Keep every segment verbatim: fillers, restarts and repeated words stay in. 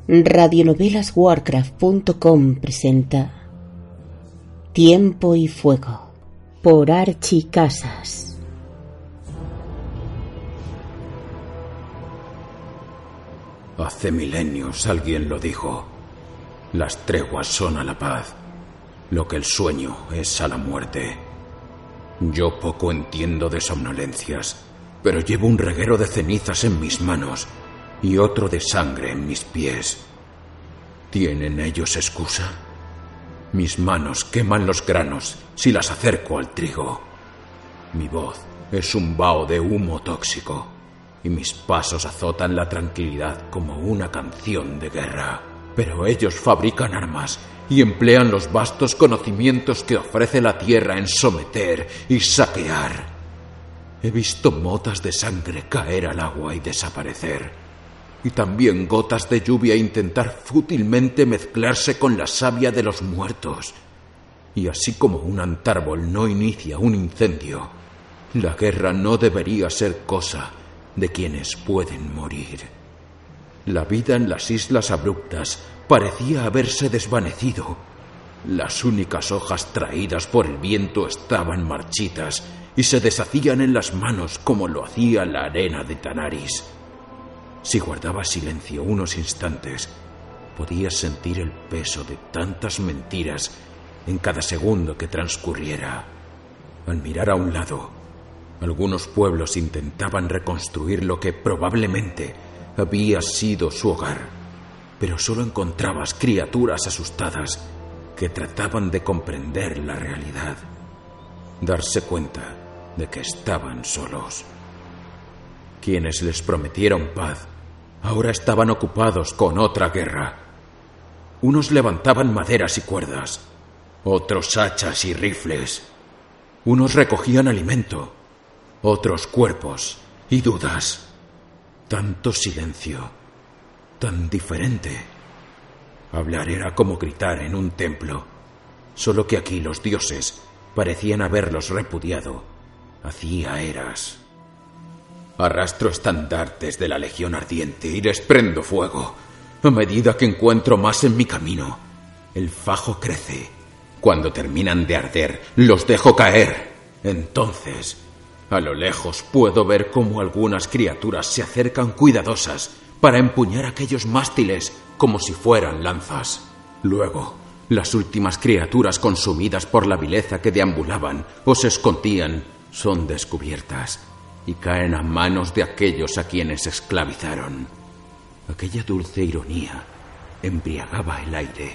Radionovelas Warcraft punto com presenta Tiempo y Fuego por Archie Casas. Hace milenios alguien lo dijo. Las treguas son a la paz, lo que el sueño es a la muerte. Yo poco entiendo de somnolencias, pero llevo un reguero de cenizas en mis manos y otro de sangre en mis pies. ¿Tienen ellos excusa? Mis manos queman los granos si las acerco al trigo. Mi voz es un vaho de humo tóxico y mis pasos azotan la tranquilidad como una canción de guerra. Pero ellos fabrican armas y emplean los vastos conocimientos que ofrece la tierra en someter y saquear. He visto motas de sangre caer al agua y desaparecer, y también gotas de lluvia intentar fútilmente mezclarse con la savia de los muertos. Y así como un antárbol no inicia un incendio, la guerra no debería ser cosa de quienes pueden morir. La vida en las islas abruptas parecía haberse desvanecido. Las únicas hojas traídas por el viento estaban marchitas y se deshacían en las manos como lo hacía la arena de Tanaris. Si guardaba silencio unos instantes, podía sentir el peso de tantas mentiras en cada segundo que transcurriera. Al mirar a un lado, algunos pueblos intentaban reconstruir lo que probablemente había sido su hogar, pero solo encontrabas criaturas asustadas que trataban de comprender la realidad, darse cuenta de que estaban solos. Quienes les prometieron paz ahora estaban ocupados con otra guerra. Unos levantaban maderas y cuerdas, otros hachas y rifles. Unos recogían alimento, otros cuerpos y dudas. Tanto silencio, tan diferente. Hablar era como gritar en un templo, solo que aquí los dioses parecían haberlos repudiado hacía eras. Arrastro estandartes de la Legión Ardiente y les prendo fuego. A medida que encuentro más en mi camino, el fajo crece. Cuando terminan de arder, los dejo caer. Entonces, a lo lejos puedo ver cómo algunas criaturas se acercan cuidadosas para empuñar aquellos mástiles como si fueran lanzas. Luego, las últimas criaturas consumidas por la vileza que deambulaban o se escondían son descubiertas y caen a manos de aquellos a quienes esclavizaron. Aquella dulce ironía embriagaba el aire.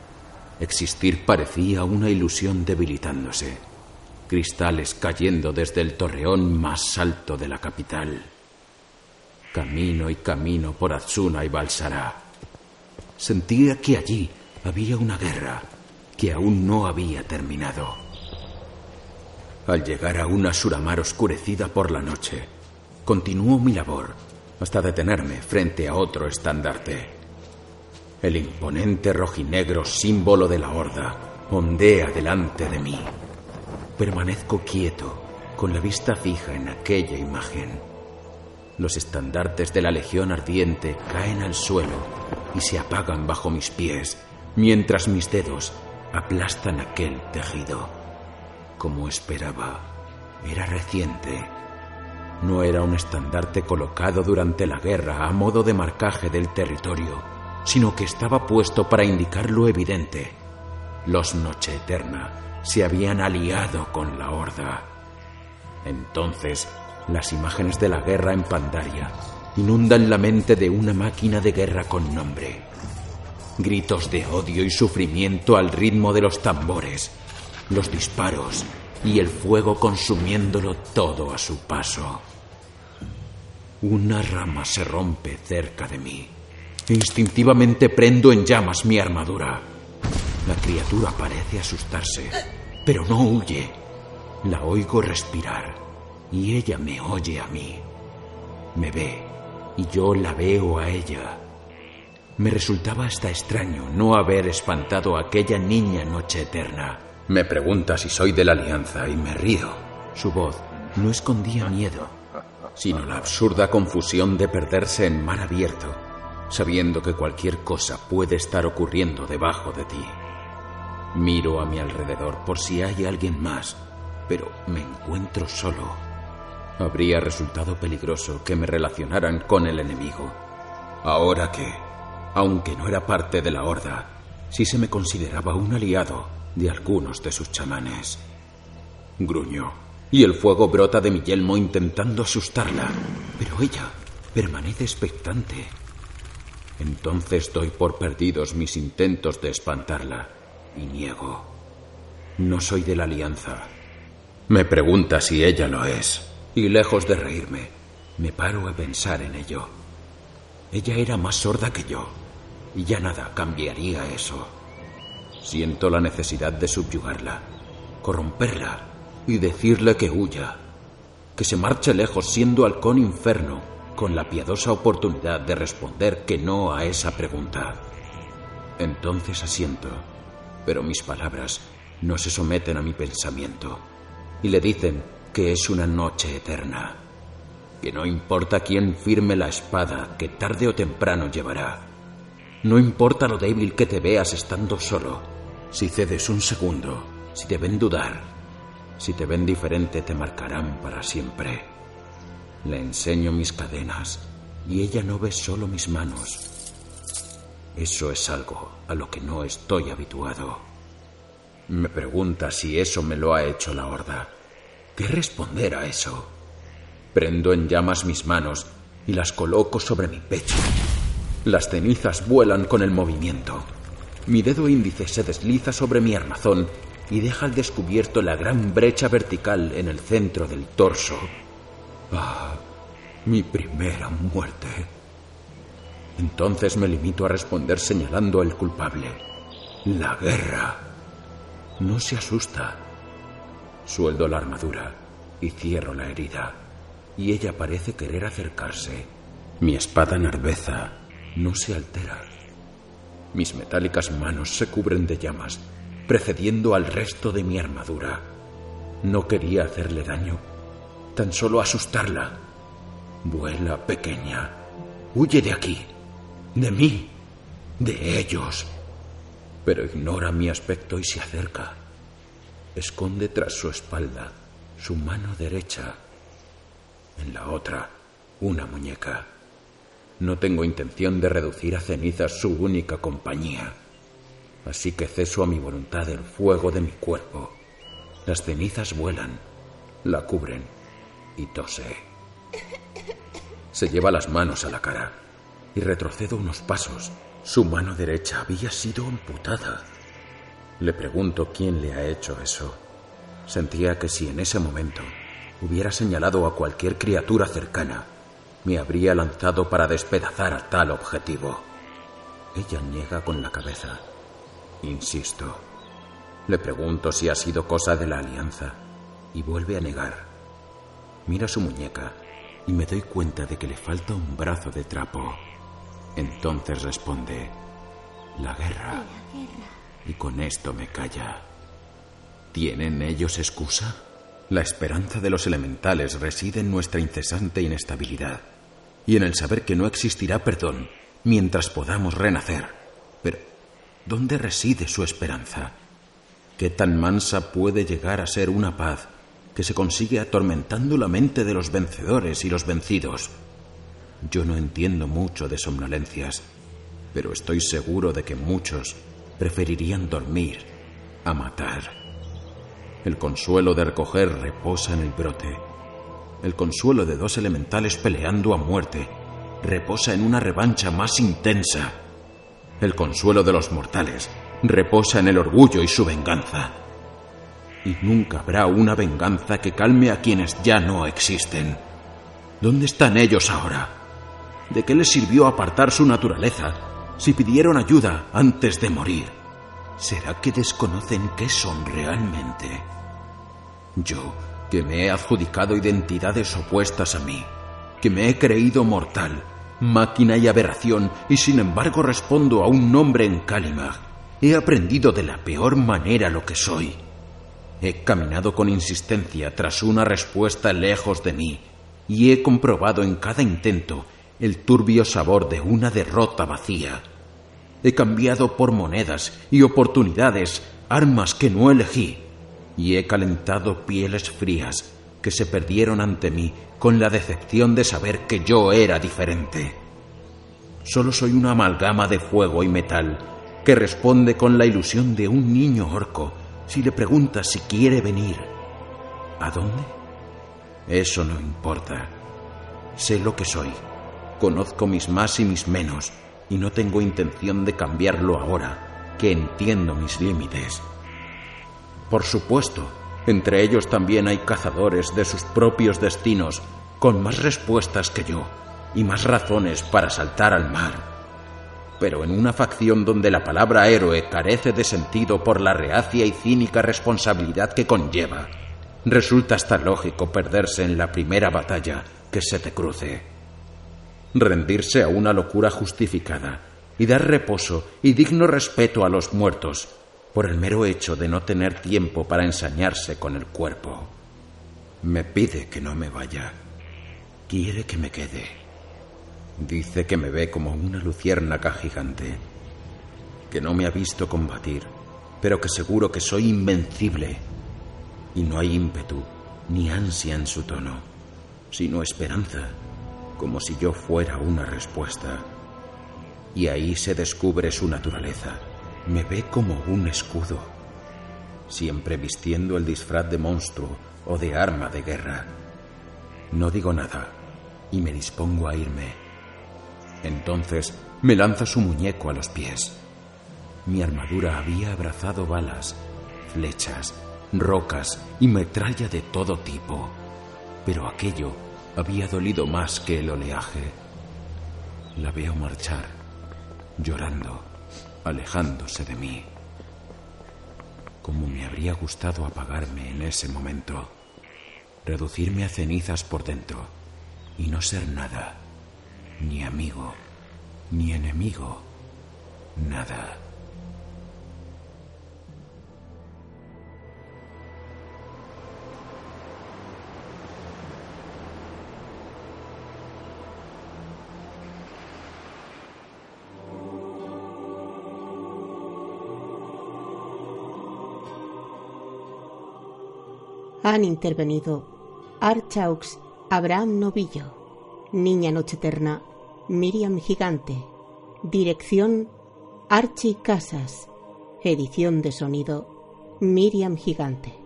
Existir parecía una ilusión debilitándose. Cristales cayendo desde el torreón más alto de la capital. Camino y camino por Azsuna y Balsará. Sentía que allí había una guerra que aún no había terminado. Al llegar a una Suramar oscurecida por la noche, continuó mi labor hasta detenerme frente a otro estandarte. El imponente rojinegro símbolo de la Horda ondea delante de mí. Permanezco quieto, con la vista fija en aquella imagen. Los estandartes de la Legión Ardiente caen al suelo y se apagan bajo mis pies, mientras mis dedos aplastan aquel tejido. Como esperaba, era reciente. No era un estandarte colocado durante la guerra a modo de marcaje del territorio, sino que estaba puesto para indicar lo evidente. Los Noche Eterna se habían aliado con la Horda. Entonces, las imágenes de la guerra en Pandaria inundan la mente de una máquina de guerra con nombre. Gritos de odio y sufrimiento al ritmo de los tambores, los disparos y el fuego consumiéndolo todo a su paso. Una rama se rompe cerca de mí. Instintivamente prendo en llamas mi armadura. La criatura parece asustarse, pero no huye. La oigo respirar y ella me oye a mí. Me ve y yo la veo a ella. Me resultaba hasta extraño no haber espantado a aquella niña Noche Eterna. Me pregunta si soy de la Alianza y me río. Su voz no escondía miedo, sino la absurda confusión de perderse en mar abierto, sabiendo que cualquier cosa puede estar ocurriendo debajo de ti. Miro a mi alrededor por si hay alguien más, pero me encuentro solo. Habría resultado peligroso que me relacionaran con el enemigo. Ahora que, aunque no era parte de la horda, sí se me consideraba un aliado de algunos de sus chamanes. Gruño, y el fuego brota de mi yelmo intentando asustarla, pero ella permanece expectante. Entonces doy por perdidos mis intentos de espantarla y niego. No soy de la alianza. Me pregunta si ella lo es, y lejos de reírme, me paro a pensar en ello. Ella era más sorda que yo, y ya nada cambiaría eso. Siento la necesidad de subyugarla, corromperla y decirle que huya, que se marche lejos siendo halcón inferno, con la piadosa oportunidad de responder que no a esa pregunta. Entonces asiento, pero mis palabras no se someten a mi pensamiento y le dicen que es una noche eterna, que no importa quién firme la espada que tarde o temprano llevará. No importa lo débil que te veas estando solo, si cedes un segundo, si te ven dudar, si te ven diferente te marcarán para siempre. Le enseño mis cadenas y ella no ve solo mis manos. Eso es algo a lo que no estoy habituado. Me pregunta si eso me lo ha hecho la horda. ¿Qué responder a eso? Prendo en llamas mis manos y las coloco sobre mi pecho. Las cenizas vuelan con el movimiento. Mi dedo índice se desliza sobre mi armazón y deja al descubierto la gran brecha vertical en el centro del torso. Ah, mi primera muerte. Entonces me limito a responder señalando al culpable. La guerra. No se asusta. Sueldo la armadura y cierro la herida, y ella parece querer acercarse. Mi espada narveza no se altera. Mis metálicas manos se cubren de llamas, precediendo al resto de mi armadura. No quería hacerle daño, tan solo asustarla. Vuela, pequeña. Huye de aquí, de mí, de ellos. Pero ignora mi aspecto y se acerca. Esconde tras su espalda su mano derecha. En la otra, una muñeca. No tengo intención de reducir a cenizas su única compañía. Así que ceso a mi voluntad el fuego de mi cuerpo. Las cenizas vuelan, la cubren y tose. Se lleva las manos a la cara y retrocedo unos pasos. Su mano derecha había sido amputada. Le pregunto quién le ha hecho eso. Sentía que si en ese momento hubiera señalado a cualquier criatura cercana, me habría lanzado para despedazar a tal objetivo. Ella niega con la cabeza. Insisto. Le pregunto si ha sido cosa de la alianza y vuelve a negar. Mira su muñeca y me doy cuenta de que le falta un brazo de trapo. Entonces responde: la guerra. La guerra. Y con esto me calla. ¿Tienen ellos excusa? La esperanza de los elementales reside en nuestra incesante inestabilidad y en el saber que no existirá perdón mientras podamos renacer. Pero, ¿dónde reside su esperanza? ¿Qué tan mansa puede llegar a ser una paz que se consigue atormentando la mente de los vencedores y los vencidos? Yo no entiendo mucho de somnolencias, pero estoy seguro de que muchos preferirían dormir a matar. El consuelo de recoger reposa en el brote. El consuelo de dos elementales peleando a muerte reposa en una revancha más intensa. El consuelo de los mortales reposa en el orgullo y su venganza. Y nunca habrá una venganza que calme a quienes ya no existen. ¿Dónde están ellos ahora? ¿De qué les sirvió apartar su naturaleza si pidieron ayuda antes de morir? ¿Será que desconocen qué son realmente? Yo, que me he adjudicado identidades opuestas a mí, que me he creído mortal, máquina y aberración, y sin embargo respondo a un nombre en Kalimag, he aprendido de la peor manera lo que soy. He caminado con insistencia tras una respuesta lejos de mí, y he comprobado en cada intento el turbio sabor de una derrota vacía. He cambiado por monedas y oportunidades armas que no elegí, y he calentado pieles frías que se perdieron ante mí con la decepción de saber que yo era diferente. Solo soy una amalgama de fuego y metal que responde con la ilusión de un niño orco si le preguntas si quiere venir. ¿A dónde? Eso no importa. Sé lo que soy. Conozco mis más y mis menos, y no tengo intención de cambiarlo ahora, que entiendo mis límites. Por supuesto, entre ellos también hay cazadores de sus propios destinos, con más respuestas que yo, y más razones para saltar al mar. Pero en una facción donde la palabra héroe carece de sentido por la reacia y cínica responsabilidad que conlleva, resulta hasta lógico perderse en la primera batalla que se te cruce. Rendirse a una locura justificada y dar reposo y digno respeto a los muertos por el mero hecho de no tener tiempo para ensañarse con el cuerpo. Me pide que no me vaya. Quiere que me quede. Dice que me ve como una luciérnaga gigante, que no me ha visto combatir, pero que seguro que soy invencible. Y no hay ímpetu ni ansia en su tono, sino esperanza, como si yo fuera una respuesta. Y ahí se descubre su naturaleza. Me ve como un escudo, siempre vistiendo el disfraz de monstruo o de arma de guerra. No digo nada y me dispongo a irme. Entonces me lanza su muñeco a los pies. Mi armadura había abrazado balas, flechas, rocas y metralla de todo tipo, pero aquello había dolido más que el oleaje. La veo marchar, llorando, alejándose de mí. Como me habría gustado apagarme en ese momento, reducirme a cenizas por dentro y no ser nada, ni amigo, ni enemigo, nada. Han intervenido Archaux Abraham Novillo, Niña Noche Eterna Miriam Gigante, dirección Archie Casas, edición de sonido Miriam Gigante.